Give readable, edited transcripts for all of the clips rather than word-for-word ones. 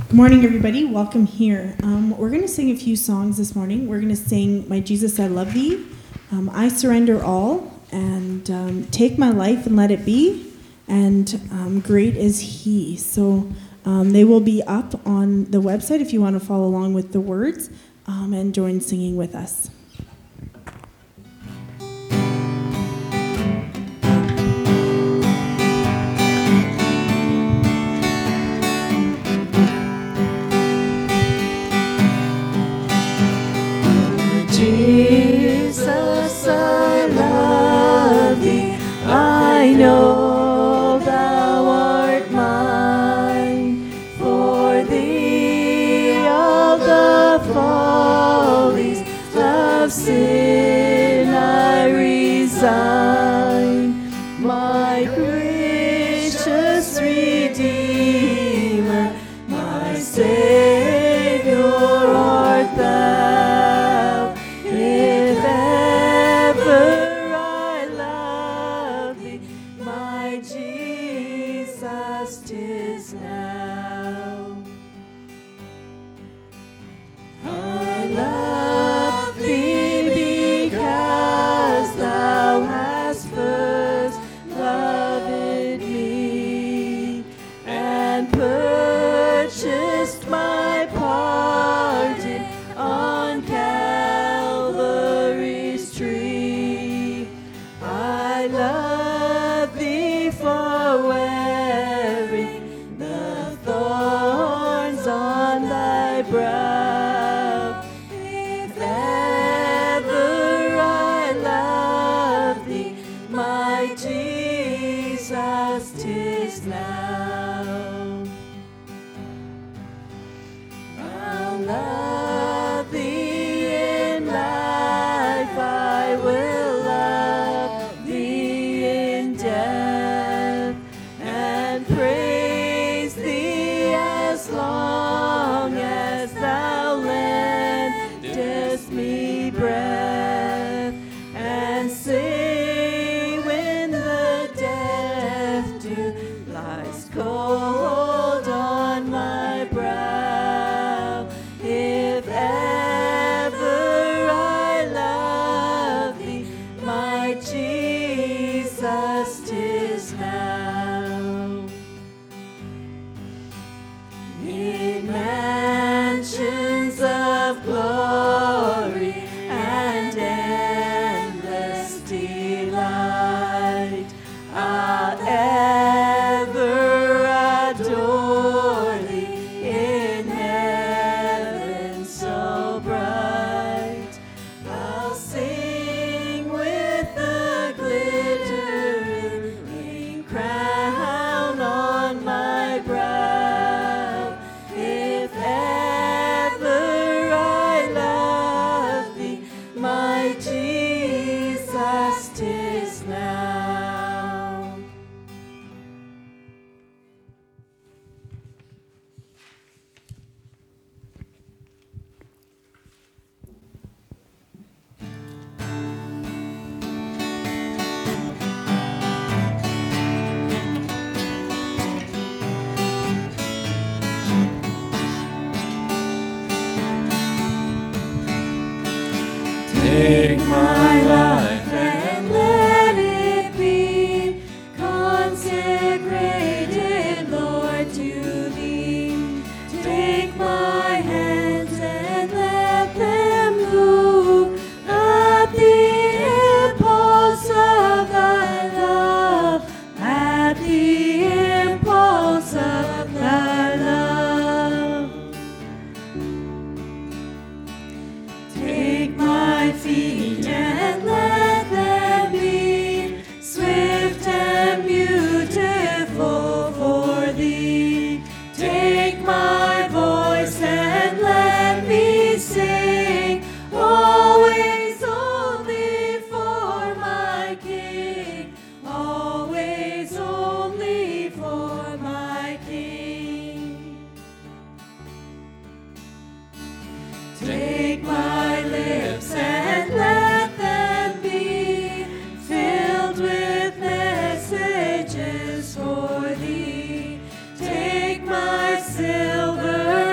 Good morning, everybody. Welcome here. We're going to sing a few songs this morning. We're going to sing My Jesus, I Love Thee, I Surrender All, and Take My Life and Let It Be, and Great Is He. So they will be up on the website if you want to follow along with the words and join singing with us. Jesus, I love thee, I know thou art mine, for thee all the follies of sin I resign, my gracious Redeemer, my Savior art thou. Take my life and let it be consecrated, Lord, to thee. Take my hands and let them move at the impulse of thy love, at the impulse of thy love. Take my feet and let them be swift and beautiful for thee. Take my voice and let me sing, always only for my King, always only for my King. Take my lips and let them be filled with messages for thee. Take my silver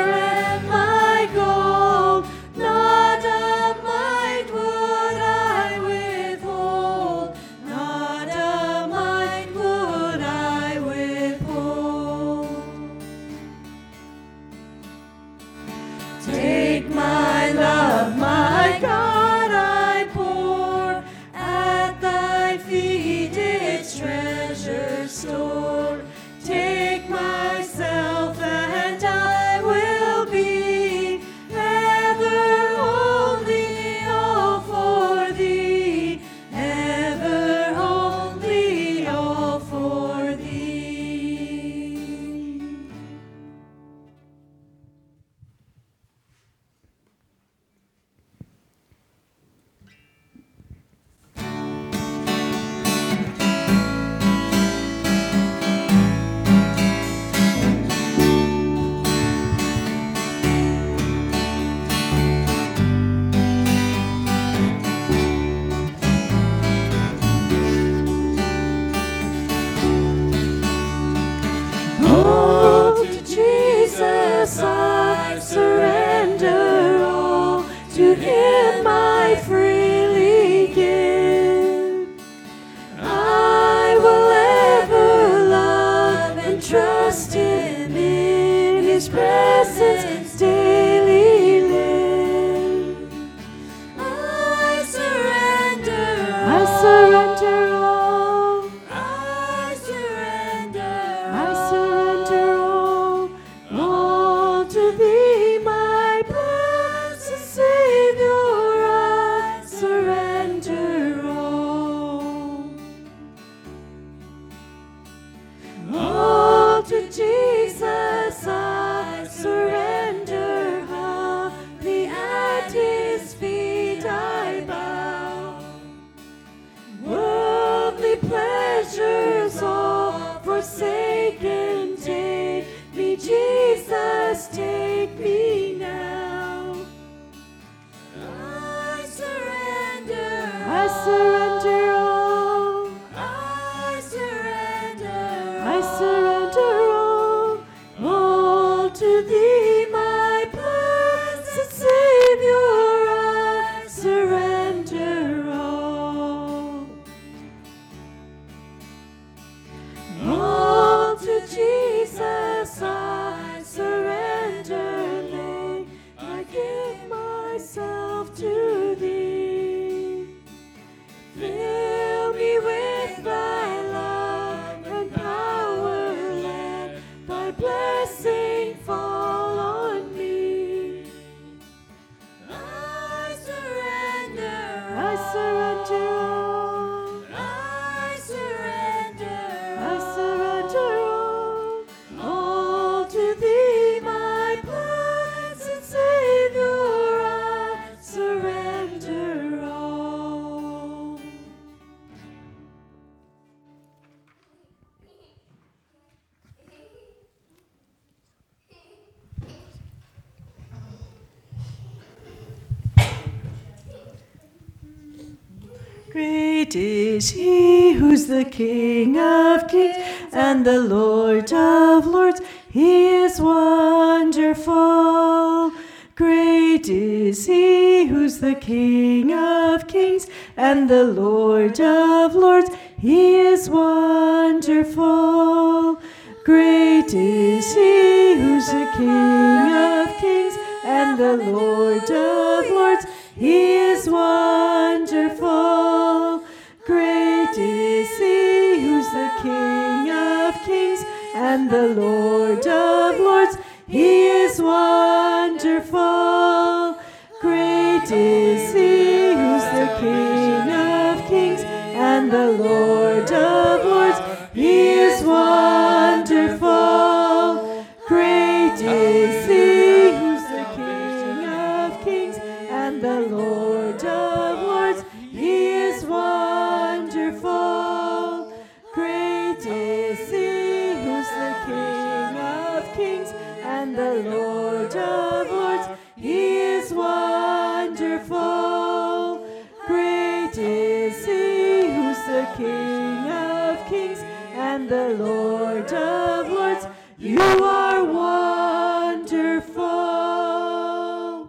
His presence daily live. I surrender I surrender all. I surrender I surrender all to Thee, my blessed Savior. I surrender all to Jesus. I surrender. Humbly at His feet I bow. Worldly pleasures all forsaken, take me, Jesus, take me now. I surrender I surrender all. I surrender I surrender all to Thee, my blessed Savior. I surrender all to Jesus. I surrender. Lay, I give myself to Thee. Fill me with Thy love and power. Let Thy blessing fall on me. I surrender I surrender all. I surrender I surrender all to Thee, my blessed Savior. I surrender all. Great is He who's the King of kings and the Lord of lords. He is wonderful. Great is He who's the King of kings and the Lord of lords. He is wonderful. Great is He who's the King of kings and the Lord of lords. He is wonderful. Great is He who's the King of kings and the Lord of lords. He is wonderful. Great is He who's the King of kings and the Lord of lords. He is wonderful. Great is He who's the King of kings and the Lord of lords. He is wonderful. Great is He who's the King of kings and the Lord of lords. He is wonderful. Great is He who's the King of kings and the Lord of lords. You are wonderful.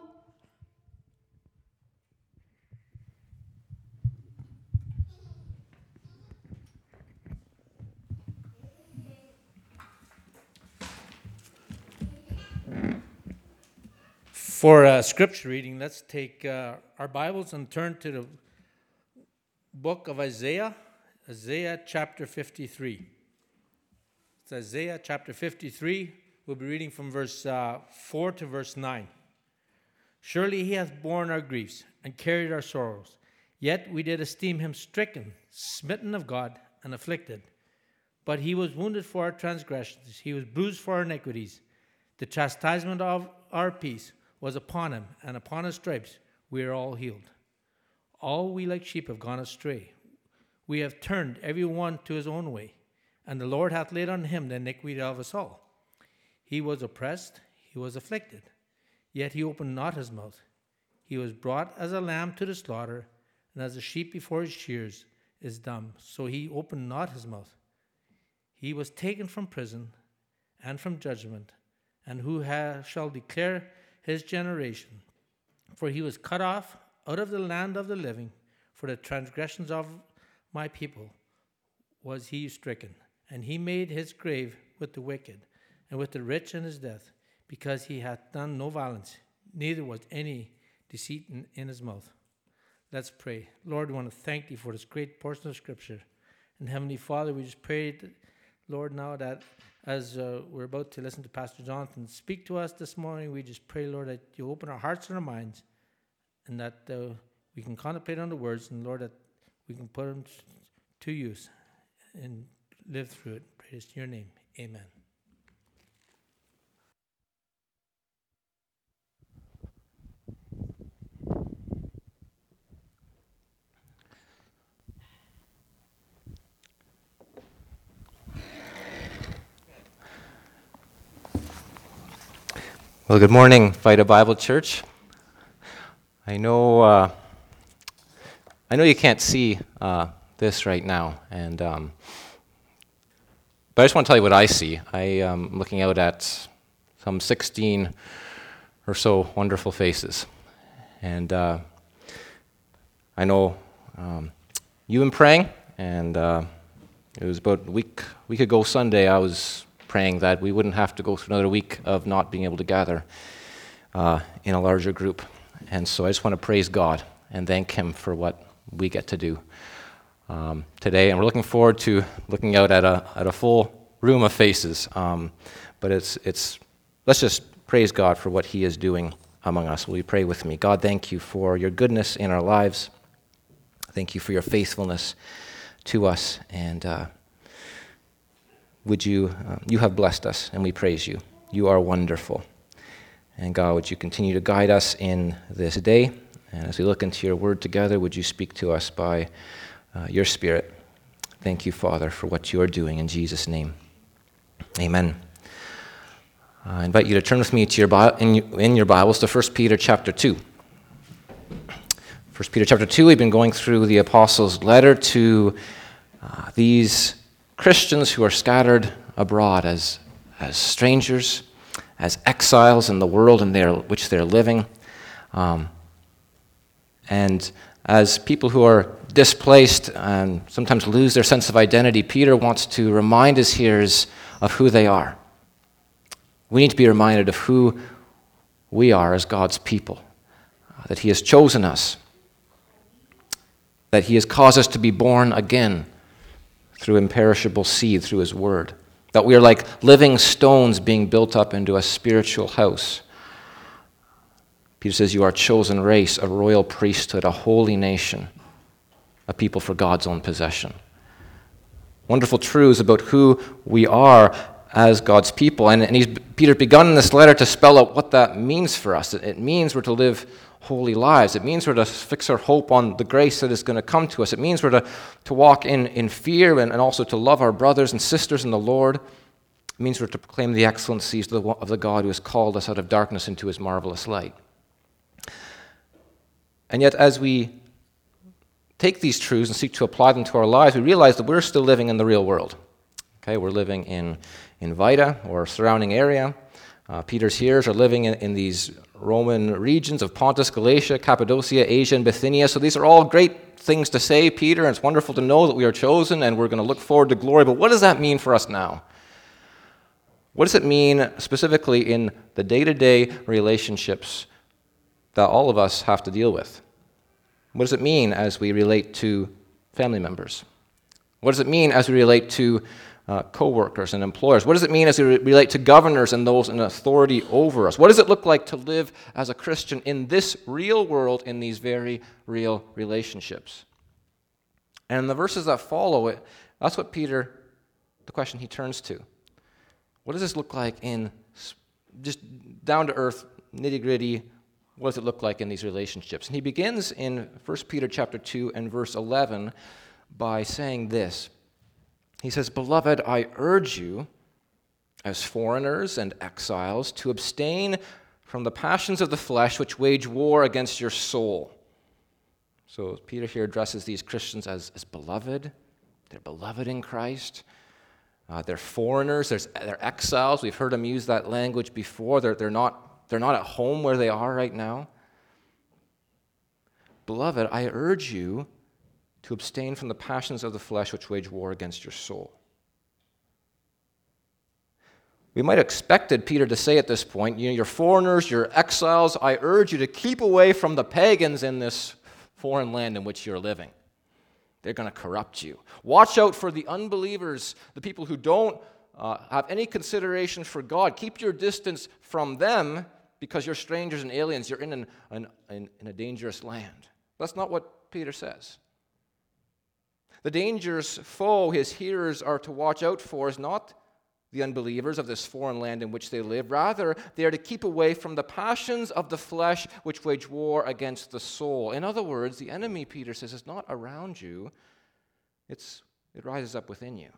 For scripture reading, let's take our Bibles and turn to the book of Isaiah, Isaiah chapter 53. It's Isaiah chapter 53. We'll be reading from verse 4 to verse 9. Surely He hath borne our griefs and carried our sorrows. Yet we did esteem Him stricken, smitten of God, and afflicted. But He was wounded for our transgressions. He was bruised for our iniquities. The chastisement of our peace was upon Him, and upon His stripes we are all healed. All we like sheep have gone astray. We have turned every one to his own way, and the Lord hath laid on Him the iniquity of us all. He was oppressed, He was afflicted, yet He opened not His mouth. He was brought as a lamb to the slaughter, and as a sheep before his shears is dumb, so He opened not His mouth. He was taken from prison and from judgment, and who shall declare His generation? For He was cut off out of the land of the living. For the transgressions of my people was He stricken. And He made His grave with the wicked, and with the rich in his death, because he hath done no violence, neither was any deceit in his mouth. Let's pray. Lord, we want to thank thee for this great portion of Scripture. And Heavenly Father, we just pray, Lord, now that as we're about to listen to Pastor Jonathan speak to us this morning, we just pray, Lord, that you open our hearts and our minds, and that we can contemplate on the words, and Lord, that we can put them to use and live through it. Praise to your name. Amen. Well, good morning, Vita Bible Church. I know you can't see this right now, but I just want to tell you what I see. I am looking out at some 16 or so wonderful faces, and I know you've been praying, and it was about a week ago Sunday I was praying that we wouldn't have to go through another week of not being able to gather in a larger group. And so I just want to praise God and thank Him for what we get to do today. And we're looking forward to looking out at a full room of faces. But let's just praise God for what He is doing among us. Will you pray with me? God, thank you for your goodness in our lives. Thank you for your faithfulness to us. And would you have blessed us, and we praise you. You are wonderful. And God, would you continue to guide us in this day? And as we look into your word together, would you speak to us by your Spirit? Thank you, Father, for what you are doing in Jesus' name. Amen. I invite you to turn with me to in your Bibles to 1 Peter chapter 2. 1 Peter chapter 2, we've been going through the apostles' letter to these Christians who are scattered abroad as strangers, as exiles in the world in which they're living, and as people who are displaced and sometimes lose their sense of identity. Peter wants to remind his hearers of who they are. We need to be reminded of who we are as God's people, that He has chosen us, that He has caused us to be born again through imperishable seed, through His word, that we are like living stones being built up into a spiritual house. Peter says, you are a chosen race, a royal priesthood, a holy nation, a people for God's own possession. Wonderful truths about who we are as God's people. And Peter begun in this letter to spell out what that means for us. It means we're to live holy lives. It means we're to fix our hope on the grace that is going to come to us. It means we're to walk in fear and also to love our brothers and sisters in the Lord. It means we're to proclaim the excellencies of the God who has called us out of darkness into His marvelous light. And yet, as we take these truths and seek to apply them to our lives, we realize that we're still living in the real world. Okay, we're living in Vita or surrounding area. Peter's hearers are living in these Roman regions of Pontus, Galatia, Cappadocia, Asia, and Bithynia. So these are all great things to say, Peter, and it's wonderful to know that we are chosen and we're going to look forward to glory. But what does that mean for us now? What does it mean specifically in the day-to-day relationships that all of us have to deal with? What does it mean as we relate to family members? What does it mean as we relate to co-workers and employers? What does it mean as we relate to governors and those in authority over us? What does it look like to live as a Christian in this real world, in these very real relationships? And in the verses that follow it, that's what Peter, the question he turns to. What does this look like in just down-to-earth, nitty-gritty, what does it look like in these relationships? And he begins in 1 Peter chapter 2 and verse 11 by saying this. He says, "Beloved, I urge you, as foreigners and exiles, to abstain from the passions of the flesh which wage war against your soul." So Peter here addresses these Christians as beloved. They're beloved in Christ. They're foreigners. They're exiles. We've heard him use that language before. They're not at home where they are right now. "Beloved, I urge you to abstain from the passions of the flesh which wage war against your soul." We might have expected Peter to say at this point, you're foreigners, you're exiles. I urge you to keep away from the pagans in this foreign land in which you're living. They're going to corrupt you. Watch out for the unbelievers, the people who don't have any consideration for God. Keep your distance from them because you're strangers and aliens. You're in a dangerous land. That's not what Peter says. The dangerous foe his hearers are to watch out for is not the unbelievers of this foreign land in which they live. Rather, they are to keep away from the passions of the flesh which wage war against the soul. In other words, the enemy, Peter says, is not around you. It rises up within you.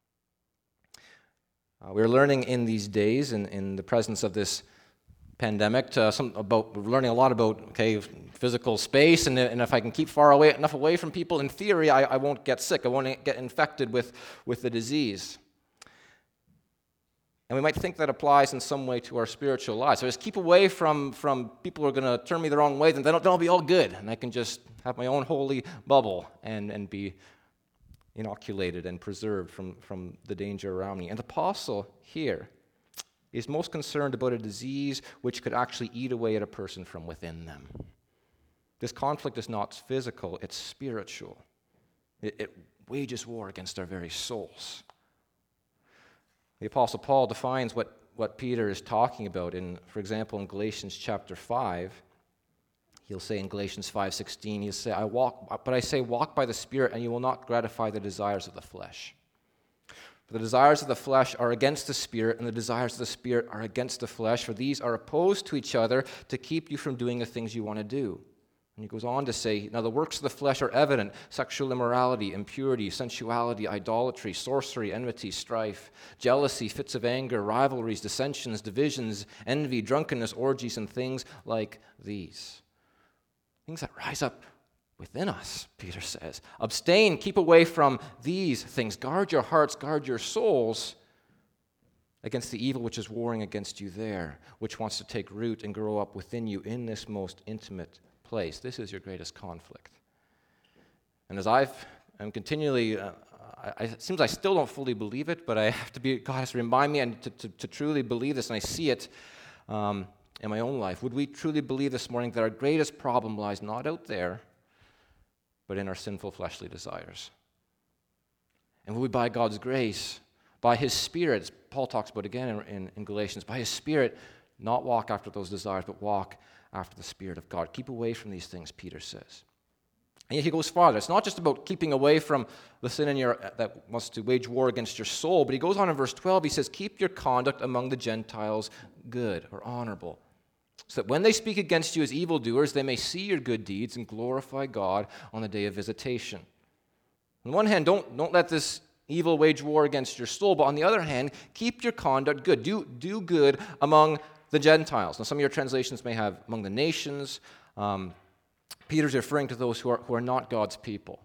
We're learning in these days, in the presence of this pandemic, we're learning a lot about physical space, and if I can keep enough away from people, in theory, I won't get sick. I won't get infected with the disease. And we might think that applies in some way to our spiritual lives. So just keep away from people who are going to turn me the wrong way, then I'll be all good, and I can just have my own holy bubble and be inoculated and preserved from the danger around me. And the apostle here is most concerned about a disease which could actually eat away at a person from within them. This conflict is not physical, it's spiritual. It wages war against our very souls. The Apostle Paul defines what Peter is talking about for example, in Galatians chapter 5. He'll say in Galatians 5:16, he'll say, I say walk by the Spirit, and you will not gratify the desires of the flesh. For the desires of the flesh are against the Spirit, and the desires of the Spirit are against the flesh, for these are opposed to each other to keep you from doing the things you want to do. And he goes on to say, now the works of the flesh are evident: sexual immorality, impurity, sensuality, idolatry, sorcery, enmity, strife, jealousy, fits of anger, rivalries, dissensions, divisions, envy, drunkenness, orgies, and things like these. Things that rise up within us, Peter says. Abstain, keep away from these things. Guard your hearts, guard your souls against the evil which is warring against you there, which wants to take root and grow up within you in this most intimate place. This is your greatest conflict. And as I'm continually, it seems I still don't fully believe it, but God has to remind me and to truly believe this, and I see it in my own life. Would we truly believe this morning that our greatest problem lies not out there, but in our sinful fleshly desires? And would we, by God's grace, by His Spirit, as Paul talks about again in Galatians, by His Spirit, not walk after those desires, but walk after the Spirit of God? Keep away from these things, Peter says. And yet he goes farther. It's not just about keeping away from the sin in that wants to wage war against your soul, but he goes on in verse 12, he says, keep your conduct among the Gentiles good or honorable, so that when they speak against you as evildoers, they may see your good deeds and glorify God on the day of visitation. On the one hand, don't let this evil wage war against your soul, but on the other hand, keep your conduct good. Do good among the Gentiles. Now, some of your translations may have among the nations. Peter's referring to those who are not God's people.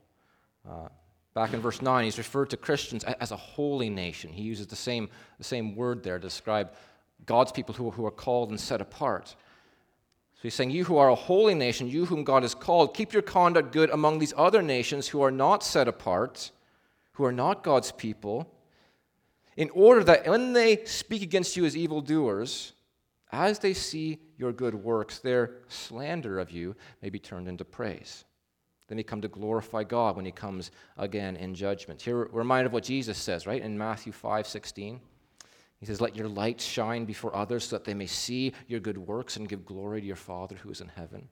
Back in verse 9, he's referred to Christians as a holy nation. He uses the same word there to describe God's people who are called and set apart. So he's saying, you who are a holy nation, you whom God has called, keep your conduct good among these other nations who are not set apart, who are not God's people, in order that when they speak against you as evildoers, as they see your good works, their slander of you may be turned into praise. Then they come to glorify God when He comes again in judgment. Here we're reminded of what Jesus says, right, in Matthew 5:16. He says, let your light shine before others so that they may see your good works and give glory to your Father who is in heaven.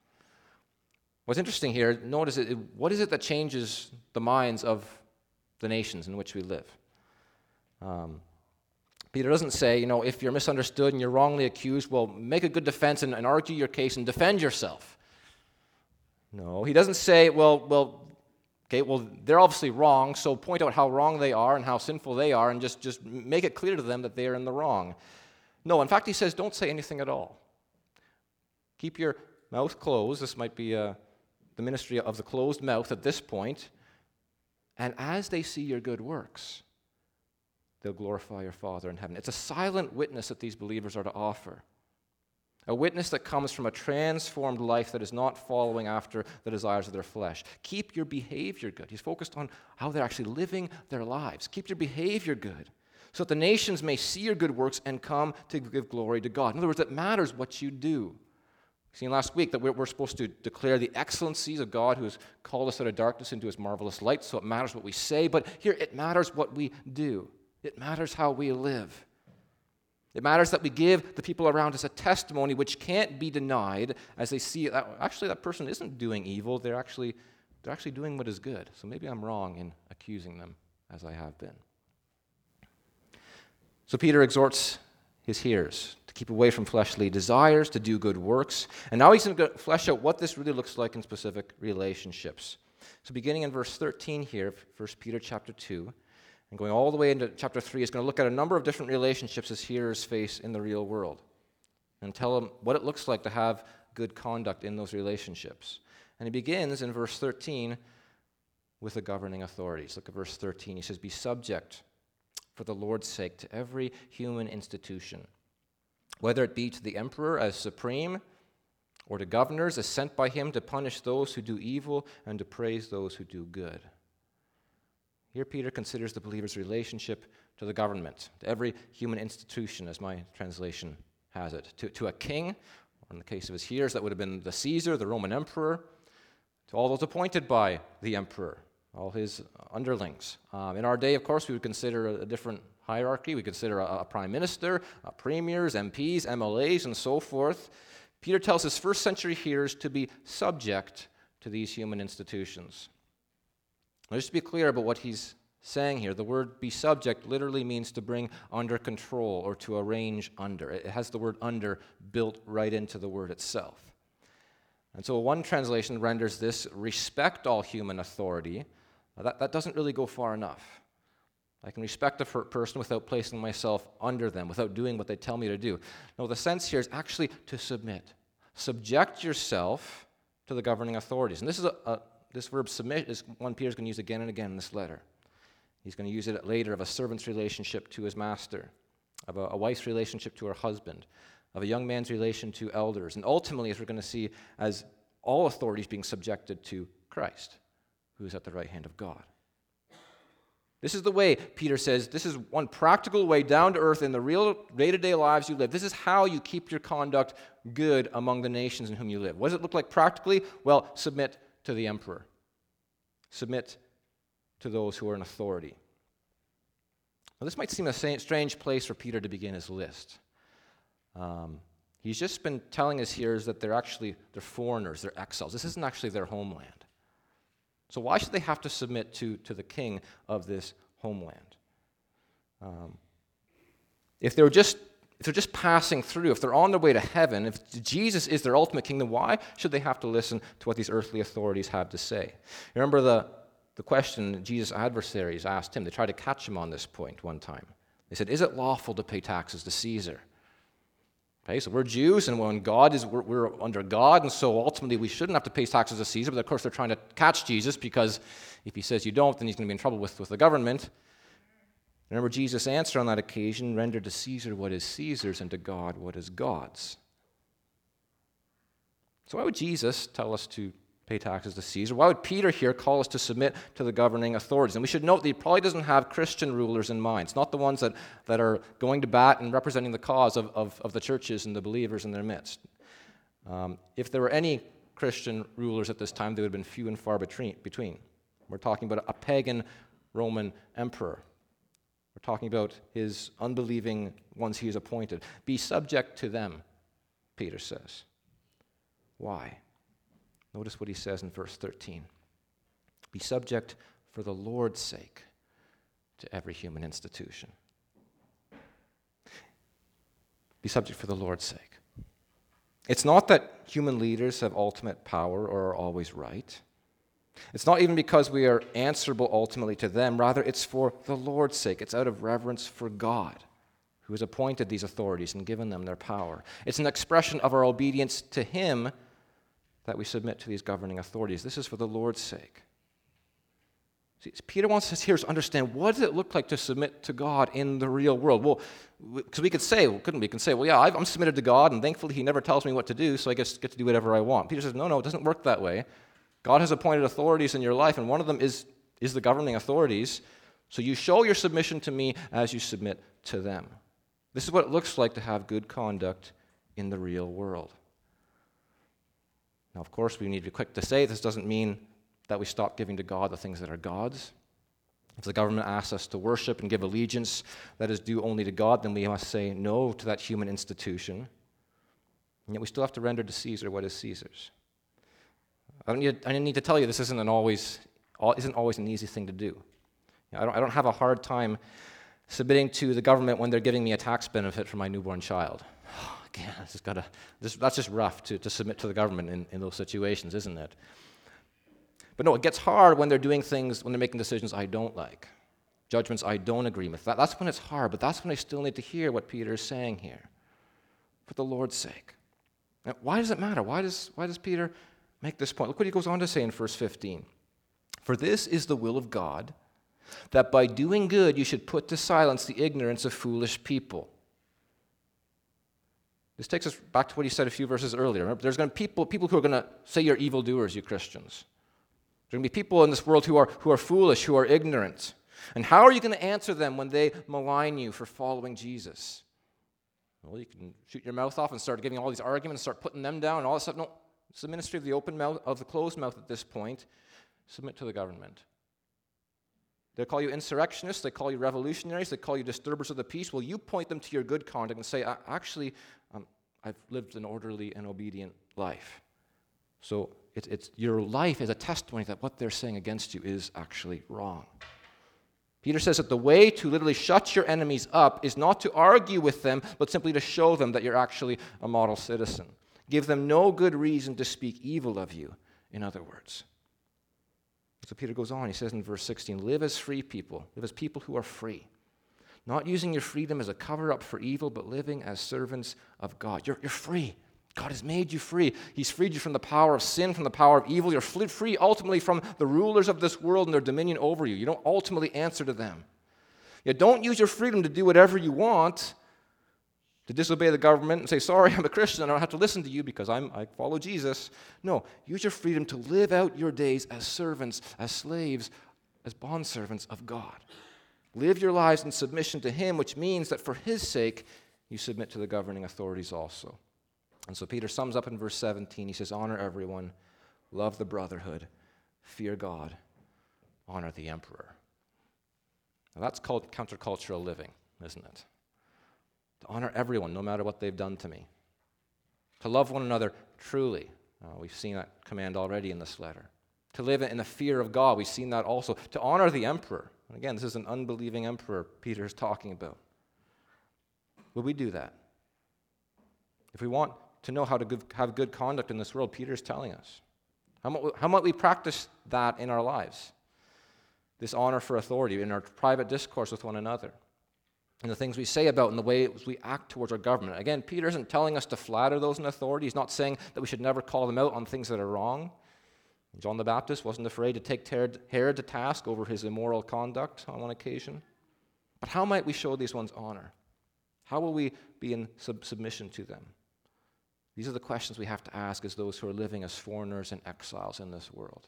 What's interesting here, notice what is it that changes the minds of the nations in which we live? Peter doesn't say, if you're misunderstood and you're wrongly accused, well, make a good defense and argue your case and defend yourself. No, he doesn't say, well, they're obviously wrong, so point out how wrong they are and how sinful they are and just make it clear to them that they are in the wrong. No, in fact, he says, don't say anything at all. Keep your mouth closed. This might be the ministry of the closed mouth at this point. And as they see your good works, they'll glorify your Father in heaven. It's a silent witness that these believers are to offer. A witness that comes from a transformed life that is not following after the desires of their flesh. Keep your behavior good. He's focused on how they're actually living their lives. Keep your behavior good so that the nations may see your good works and come to give glory to God. In other words, it matters what you do. We seen last week that we're supposed to declare the excellencies of God who has called us out of darkness into his marvelous light, so it matters what we say, but here it matters what we do. It matters how we live. It matters that we give the people around us a testimony which can't be denied as they see that actually that person isn't doing evil, they're actually doing what is good. So maybe I'm wrong in accusing them as I have been. So Peter exhorts his hearers to keep away from fleshly desires, to do good works. And now he's going to flesh out what this really looks like in specific relationships. So beginning in verse 13 here, 1 Peter chapter 2, and going all the way into chapter 3, is going to look at a number of different relationships his hearers face in the real world and tell them what it looks like to have good conduct in those relationships. And he begins in verse 13 with the governing authorities. Look at verse 13. He says, "Be subject for the Lord's sake to every human institution, whether it be to the emperor as supreme, or to governors as sent by him to punish those who do evil and to praise those who do good." Here Peter considers the believer's relationship to the government, to every human institution, as my translation has it, to a king, or in the case of his hearers, that would have been the Caesar, the Roman emperor, to all those appointed by the emperor, all his underlings. In our day, of course, we would consider a different hierarchy. We consider a prime minister, premiers, MPs, MLAs, and so forth. Peter tells his first century hearers to be subject to these human institutions. Now, just to be clear about what he's saying here, the word "be subject" literally means to bring under control or to arrange under. It has the word "under" built right into the word itself. And so one translation renders this "respect all human authority." That doesn't really go far enough. I can respect a person without placing myself under them, without doing what they tell me to do. No, the sense here is actually to submit. Subject yourself to the governing authorities. And this verb "submit" is one Peter's going to use again and again in this letter. He's going to use it later of a servant's relationship to his master, of a wife's relationship to her husband, of a young man's relation to elders, and ultimately, as we're going to see, as all authorities being subjected to Christ, who is at the right hand of God. This is the way, Peter says, this is one practical way down to earth in the real day-to-day lives you live. This is how you keep your conduct good among the nations in whom you live. What does it look like practically? Well, submit to the emperor. Submit to those who are in authority. Now, this might seem a strange place for Peter to begin his list. He's just been telling his hearers that they're foreigners, they're exiles. This isn't actually their homeland. So why should they have to submit to the king of this homeland? If they're just passing through, if they're on their way to heaven, if Jesus is their ultimate king, then why should they have to listen to what these earthly authorities have to say? Remember the question Jesus' adversaries asked him. They tried to catch him on this point one time. They said, "Is it lawful to pay taxes to Caesar?" Okay, so we're Jews, and when we're under God, and so ultimately we shouldn't have to pay taxes to Caesar, but of course they're trying to catch Jesus, because if he says you don't, then he's going to be in trouble with the government. Remember, Jesus' answer on that occasion: "Render to Caesar what is Caesar's, and to God what is God's." So why would Jesus tell us to pay taxes to Caesar? Why would Peter here call us to submit to the governing authorities? And we should note that he probably doesn't have Christian rulers in mind. It's not the ones that are going to bat and representing the cause of the churches and the believers in their midst. If there were any Christian rulers at this time, they would have been few and far between. We're talking about a pagan Roman emperor. We're talking about his unbelieving ones he has appointed. Be subject to them, Peter says. Why? Notice what he says in verse 13. Be subject for the Lord's sake to every human institution. Be subject for the Lord's sake. It's not that human leaders have ultimate power or are always right. It's not even because we are answerable ultimately to them. Rather, it's for the Lord's sake. It's out of reverence for God, who has appointed these authorities and given them their power. It's an expression of our obedience to him that we submit to these governing authorities. This is for the Lord's sake. See, Peter wants us here to understand, what does it look like to submit to God in the real world? Well, because we could say, well, yeah, I'm submitted to God, and thankfully he never tells me what to do, so I get to do whatever I want. Peter says, no, it doesn't work that way. God has appointed authorities in your life, and one of them is the governing authorities. So you show your submission to me as you submit to them. This is what it looks like to have good conduct in the real world. Now, of course, we need to be quick to say this doesn't mean that we stop giving to God the things that are God's. If the government asks us to worship and give allegiance that is due only to God, then we must say no to that human institution. And yet we still have to render to Caesar what is Caesar's. I don't need to tell you this isn't always an easy thing to do. I don't have a hard time submitting to the government when they're giving me a tax benefit for my newborn child. Again, that's just rough to submit to the government in those situations, isn't it? But no, it gets hard when they're doing things, when they're making decisions I don't like, judgments I don't agree with. That's when it's hard, but that's when I still need to hear what Peter is saying here, for the Lord's sake. Now, why does it matter? Why does Peter make this point? Look what he goes on to say in verse 15. For this is the will of God, that by doing good you should put to silence the ignorance of foolish people. This takes us back to what he said a few verses earlier. Remember, there's going to be people who are going to say you're evildoers, you Christians. There's going to be people in this world who are foolish, who are ignorant. And how are you going to answer them when they malign you for following Jesus? Well, you can shoot your mouth off and start giving all these arguments, start putting them down and all this stuff. No, it's the ministry of the open mouth, of the closed mouth at this point. Submit to the government. They call you insurrectionists, they call you revolutionaries, they call you disturbers of the peace. Well, you point them to your good conduct and say, actually, I've lived an orderly and obedient life. So it's your life is a testimony that what they're saying against you is actually wrong. Peter says that the way to literally shut your enemies up is not to argue with them, but simply to show them that you're actually a model citizen. Give them no good reason to speak evil of you, in other words. So Peter goes on, he says in verse 16, live as free people, live as people who are free. Not using your freedom as a cover-up for evil, but living as servants of God. You're free. God has made you free. He's freed you from the power of sin, from the power of evil. You're free ultimately from the rulers of this world and their dominion over you. You don't ultimately answer to them. Yet don't use your freedom to do whatever you want, to disobey the government and say, sorry, I'm a Christian, I don't have to listen to you because I follow Jesus. No, use your freedom to live out your days as servants, as slaves, as bondservants of God. Live your lives in submission to Him, which means that for His sake, you submit to the governing authorities also. And so Peter sums up in verse 17. He says, honor everyone, love the brotherhood, fear God, honor the emperor. Now that's called countercultural living, isn't it? To honor everyone, no matter what they've done to me. To love one another truly. We've seen that command already in this letter. To live in the fear of God. We've seen that also. To honor the emperor. And again, this is an unbelieving emperor Peter is talking about. Will we do that? If we want to know how to have good conduct in this world, Peter is telling us. How might we practice that in our lives? This honor for authority in our private discourse with one another. And the things we say about and the way we act towards our government. Again, Peter isn't telling us to flatter those in authority. He's not saying that we should never call them out on things that are wrong. John the Baptist wasn't afraid to take Herod to task over his immoral conduct on one occasion. But how might we show these ones honor? How will we be in submission to them? These are the questions we have to ask as those who are living as foreigners and exiles in this world.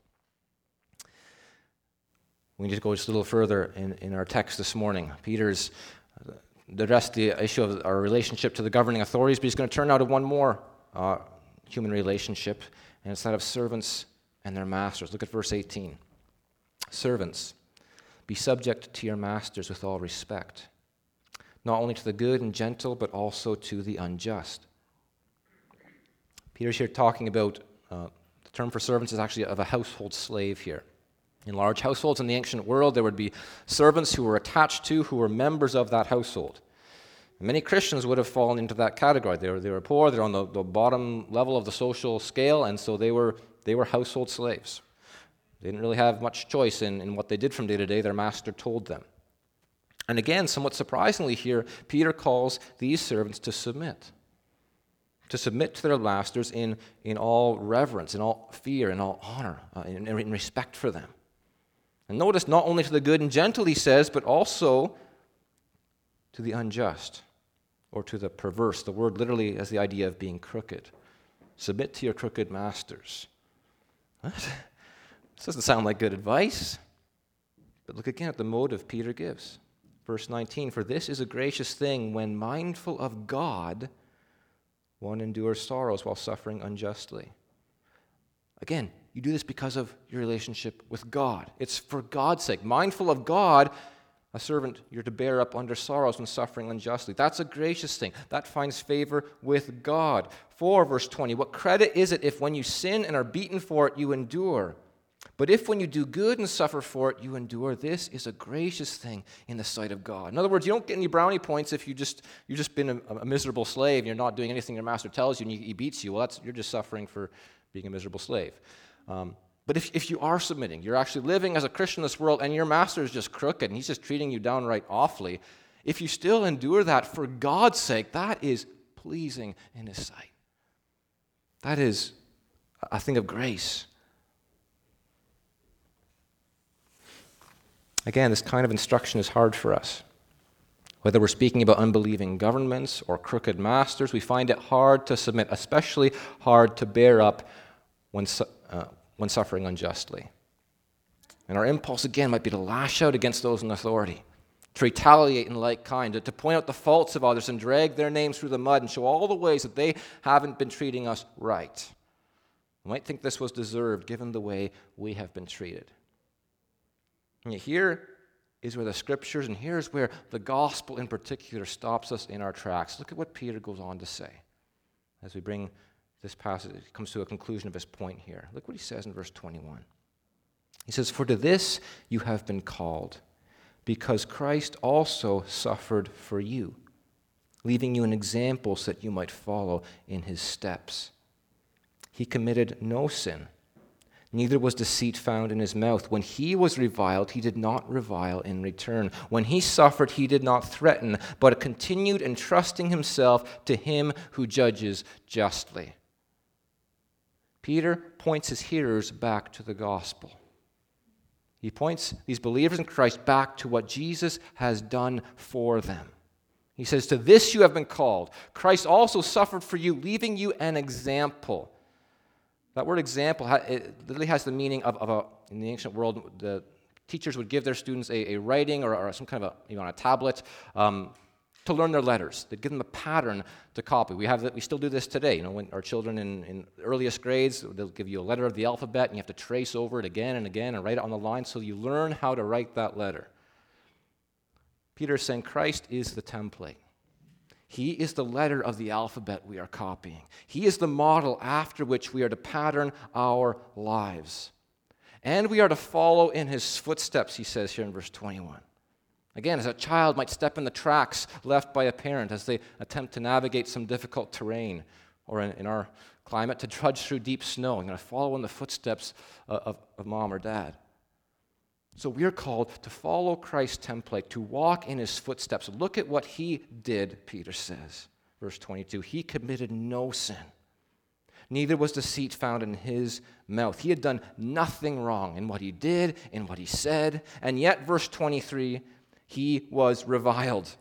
We need to go just a little further in our text this morning. Peter's addressed the issue of our relationship to the governing authorities, but he's going to turn now to one more human relationship, and it's that of servants and their masters. Look at verse 18. Servants, be subject to your masters with all respect, not only to the good and gentle, but also to the unjust. Peter's here talking about, the term for servants is actually of a household slave here. In large households in the ancient world, there would be servants who were attached to, who were members of that household. And many Christians would have fallen into that category. They were poor, they're on the bottom level of the social scale, and so they were household slaves. They didn't really have much choice in what they did from day to day. Their master told them. And again, somewhat surprisingly here, Peter calls these servants to submit to their masters in all reverence, in all fear, in all honor, in respect for them. And notice, not only to the good and gentle, he says, but also to the unjust or to the perverse. The word literally has the idea of being crooked. Submit to your crooked masters. What? This doesn't sound like good advice. But look again at the motive Peter gives. Verse 19, for this is a gracious thing when mindful of God, one endures sorrows while suffering unjustly. Again, you do this because of your relationship with God. It's for God's sake. Mindful of God, a servant, you're to bear up under sorrows when suffering unjustly. That's a gracious thing. That finds favor with God. For, verse 20, what credit is it if when you sin and are beaten for it, you endure? But if when you do good and suffer for it, you endure, this is a gracious thing in the sight of God. In other words, you don't get any brownie points if you've just been a miserable slave and you're not doing anything your master tells you and he beats you. Well, you're just suffering for being a miserable slave. But if you are submitting, you're actually living as a Christian in this world and your master is just crooked and he's just treating you downright awfully, if you still endure that for God's sake, that is pleasing in his sight. That is a thing of grace. Again, this kind of instruction is hard for us. Whether we're speaking about unbelieving governments or crooked masters, we find it hard to submit, especially hard to bear up when suffering unjustly. And our impulse, again, might be to lash out against those in authority, to retaliate in like kind, to point out the faults of others and drag their names through the mud and show all the ways that they haven't been treating us right. We might think this was deserved given the way we have been treated. And yet here is where the Scriptures, and here's where the gospel in particular stops us in our tracks. Look at what Peter goes on to say as we bring this passage, it comes to a conclusion of his point here. Look what he says in verse 21. He says, for to this you have been called, because Christ also suffered for you, leaving you an example so that you might follow in his steps. He committed no sin, neither was deceit found in his mouth. When he was reviled, he did not revile in return. When he suffered, he did not threaten, but continued entrusting himself to him who judges justly. Peter points his hearers back to the gospel. He points these believers in Christ back to what Jesus has done for them. He says, to this you have been called. Christ also suffered for you, leaving you an example. That word example, it literally has the meaning of in the ancient world, the teachers would give their students a writing or some kind of on a tablet to learn their letters. They'd give them a pattern to copy. We still do this today. When our children in earliest grades, they'll give you a letter of the alphabet, and you have to trace over it again and again and write it on the line so you learn how to write that letter. Peter is saying Christ is the template. He is the letter of the alphabet we are copying. He is the model after which we are to pattern our lives. And we are to follow in his footsteps, he says here in verse 21. Again, as a child might step in the tracks left by a parent as they attempt to navigate some difficult terrain, or in our climate, to trudge through deep snow. I'm going to follow in the footsteps of mom or dad. So we are called to follow Christ's template, to walk in his footsteps. Look at what he did, Peter says. Verse 22, he committed no sin. Neither was deceit found in his mouth. He had done nothing wrong in what he did, in what he said. And yet, verse 23, he was reviled.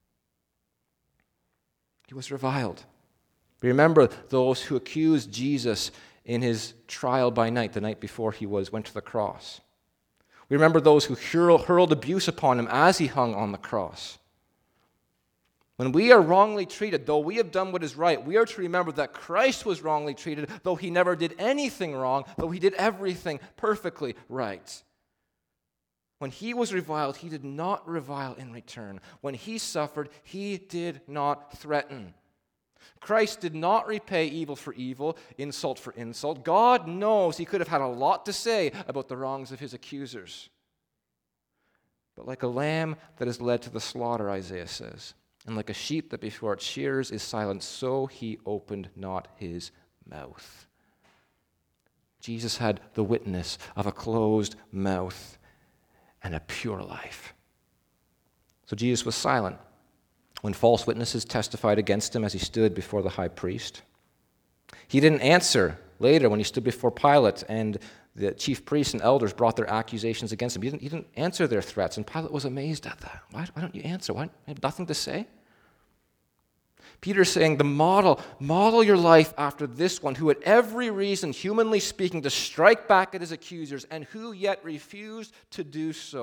He was reviled. Remember those who accused Jesus in his trial by night, the night before he went to the cross. We remember those who hurled abuse upon him as he hung on the cross. When we are wrongly treated, though we have done what is right, we are to remember that Christ was wrongly treated, though he never did anything wrong, though he did everything perfectly right. When he was reviled, he did not revile in return. When he suffered, he did not threaten. Christ did not repay evil for evil, insult for insult. God knows he could have had a lot to say about the wrongs of his accusers. But like a lamb that is led to the slaughter, Isaiah says, and like a sheep that before its shearers is silent, so he opened not his mouth. Jesus had the witness of a closed mouth and a pure life. So Jesus was silent when false witnesses testified against him as he stood before the high priest. He didn't answer later when he stood before Pilate and the chief priests and elders brought their accusations against him. He didn't answer their threats, and Pilate was amazed at that. Why don't you answer? Why? You have nothing to say? Peter's saying, model your life after this one who had every reason, humanly speaking, to strike back at his accusers and who yet refused to do so.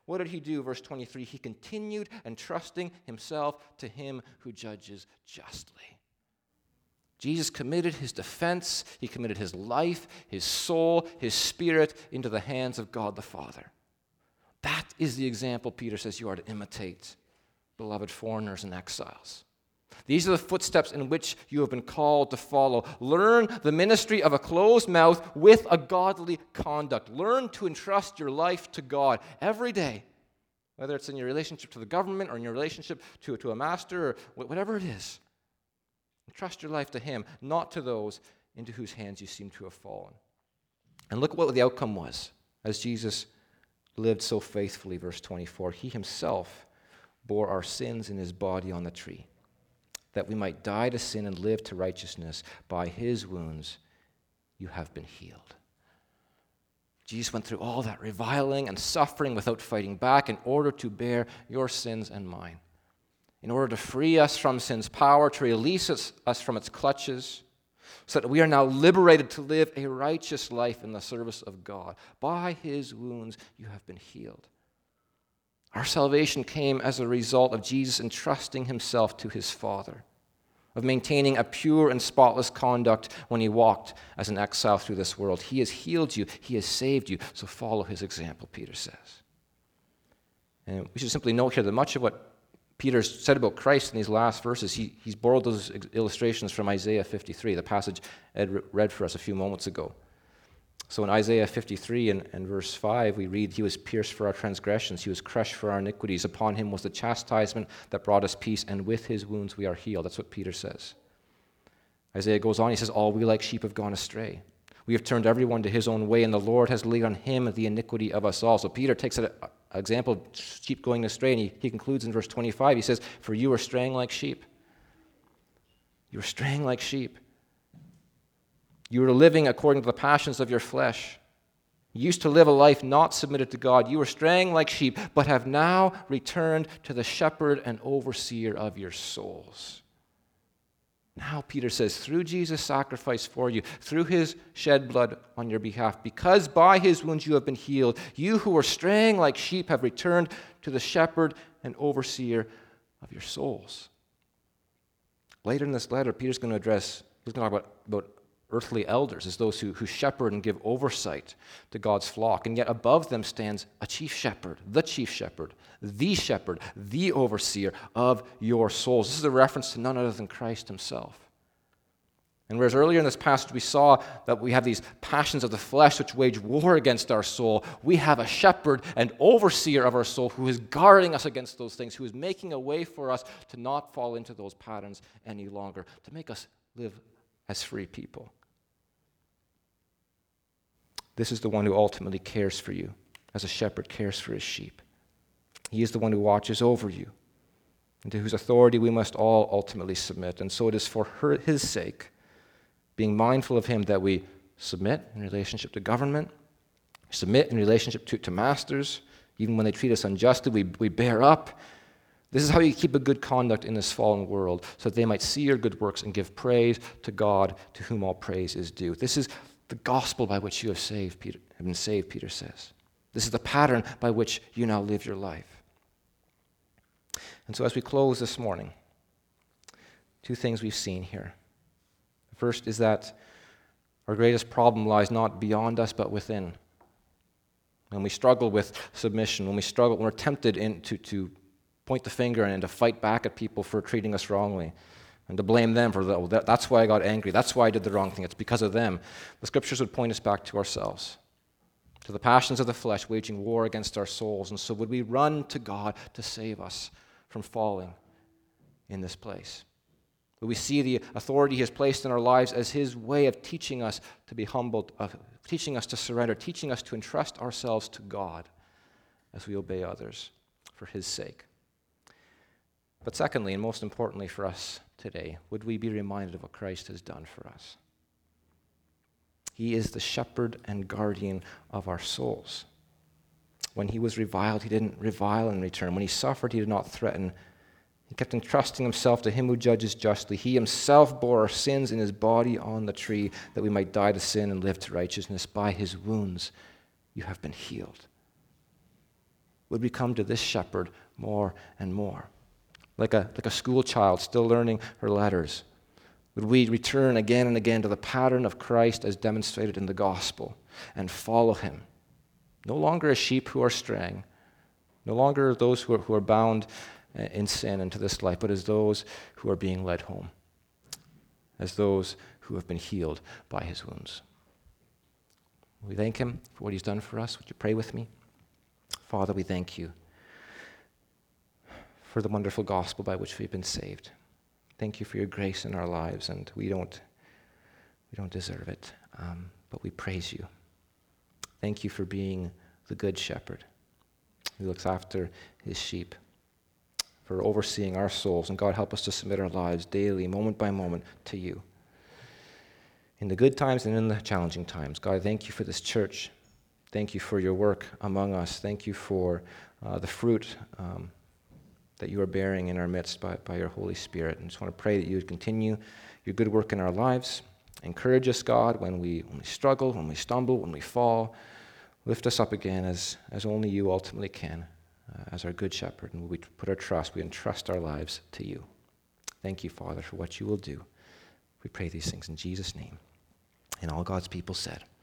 What did he do? Verse 23, he continued entrusting himself to him who judges justly. Jesus committed his defense, he committed his life, his soul, his spirit into the hands of God the Father. That is the example Peter says you are to imitate, beloved foreigners and exiles. These are the footsteps in which you have been called to follow. Learn the ministry of a closed mouth with a godly conduct. Learn to entrust your life to God every day, whether it's in your relationship to the government or in your relationship to a master or whatever it is. Entrust your life to him, not to those into whose hands you seem to have fallen. And look what the outcome was as Jesus lived so faithfully, verse 24. He himself bore our sins in his body on the tree, that we might die to sin and live to righteousness. By his wounds you have been healed. Jesus went through all that reviling and suffering without fighting back in order to bear your sins and mine, in order to free us from sin's power, to release us from its clutches, so that we are now liberated to live a righteous life in the service of God. By his wounds you have been healed. Our salvation came as a result of Jesus entrusting himself to his Father, of maintaining a pure and spotless conduct when he walked as an exile through this world. He has healed you. He has saved you. So follow his example, Peter says. And we should simply note here that much of what Peter said about Christ in these last verses, he's borrowed those illustrations from Isaiah 53, the passage Ed read for us a few moments ago. So in Isaiah 53 and verse 5, we read, he was pierced for our transgressions, he was crushed for our iniquities. Upon him was the chastisement that brought us peace, and with his wounds we are healed. That's what Peter says. Isaiah goes on, he says, all we like sheep have gone astray. We have turned everyone to his own way, and the Lord has laid on him the iniquity of us all. So Peter takes an example of sheep going astray, and he concludes in verse 25. He says, for you are straying like sheep. You are straying like sheep. You are living according to the passions of your flesh. You used to live a life not submitted to God. You were straying like sheep, but have now returned to the shepherd and overseer of your souls. Now, Peter says, through Jesus' sacrifice for you, through his shed blood on your behalf, because by his wounds you have been healed, you who were straying like sheep have returned to the shepherd and overseer of your souls. Later in this letter, Peter's going to talk about earthly elders as those who shepherd and give oversight to God's flock. And yet above them stands a chief shepherd, the overseer of your souls. This is a reference to none other than Christ himself. And whereas earlier in this passage we saw that we have these passions of the flesh which wage war against our soul, we have a shepherd and overseer of our soul who is guarding us against those things, who is making a way for us to not fall into those patterns any longer, to make us live as free people. This is the one who ultimately cares for you, as a shepherd cares for his sheep. He is the one who watches over you, and to whose authority we must all ultimately submit. And so it is for his sake, being mindful of him, that we submit in relationship to government, submit in relationship to masters. Even when they treat us unjustly, we bear up. This is how you keep a good conduct in this fallen world, so that they might see your good works and give praise to God, to whom all praise is due. This is the gospel by which you have been saved, Peter says. This is the pattern by which you now live your life. And so as we close this morning, two things we've seen here. The first is that our greatest problem lies not beyond us, but within. When we struggle with submission, when we're tempted to point the finger and to fight back at people for treating us wrongly, and to blame them for that's why I got angry, that's why I did the wrong thing, it's because of them. The scriptures would point us back to ourselves, to the passions of the flesh waging war against our souls. And so would we run to God to save us from falling in this place? Would we see the authority he has placed in our lives as his way of teaching us to be humbled, of teaching us to surrender, teaching us to entrust ourselves to God as we obey others for his sake? But secondly, and most importantly for us today, would we be reminded of what Christ has done for us? He is the shepherd and guardian of our souls. When he was reviled, he didn't revile in return. When he suffered, he did not threaten. He kept entrusting himself to him who judges justly. He himself bore our sins in his body on the tree, that we might die to sin and live to righteousness. By his wounds you have been healed. would we come to this shepherd more and more? Like a school child still learning her letters, would we return again and again to the pattern of Christ as demonstrated in the gospel and follow him? No longer as sheep who are straying, no longer those who are bound in sin into this life, but as those who are being led home, as those who have been healed by his wounds. We thank him for what he's done for us. Would you pray with me? Father, we thank you for the wonderful gospel by which we've been saved. Thank you for your grace in our lives, and we don't deserve it, but we praise you. Thank you for being the good shepherd who looks after his sheep, for overseeing our souls. And God, help us to submit our lives daily, moment by moment, to you. In the good times and in the challenging times. God, thank you for this church. Thank you for your work among us. Thank you for the fruit that you are bearing in our midst by your Holy Spirit. And just want to pray that you would continue your good work in our lives. Encourage us, God, when we struggle, when we stumble, when we fall. Lift us up again as only you ultimately can, as our good shepherd. And we put our trust, we entrust our lives to you. Thank you, Father, for what you will do. We pray these things in Jesus' name. And all God's people said,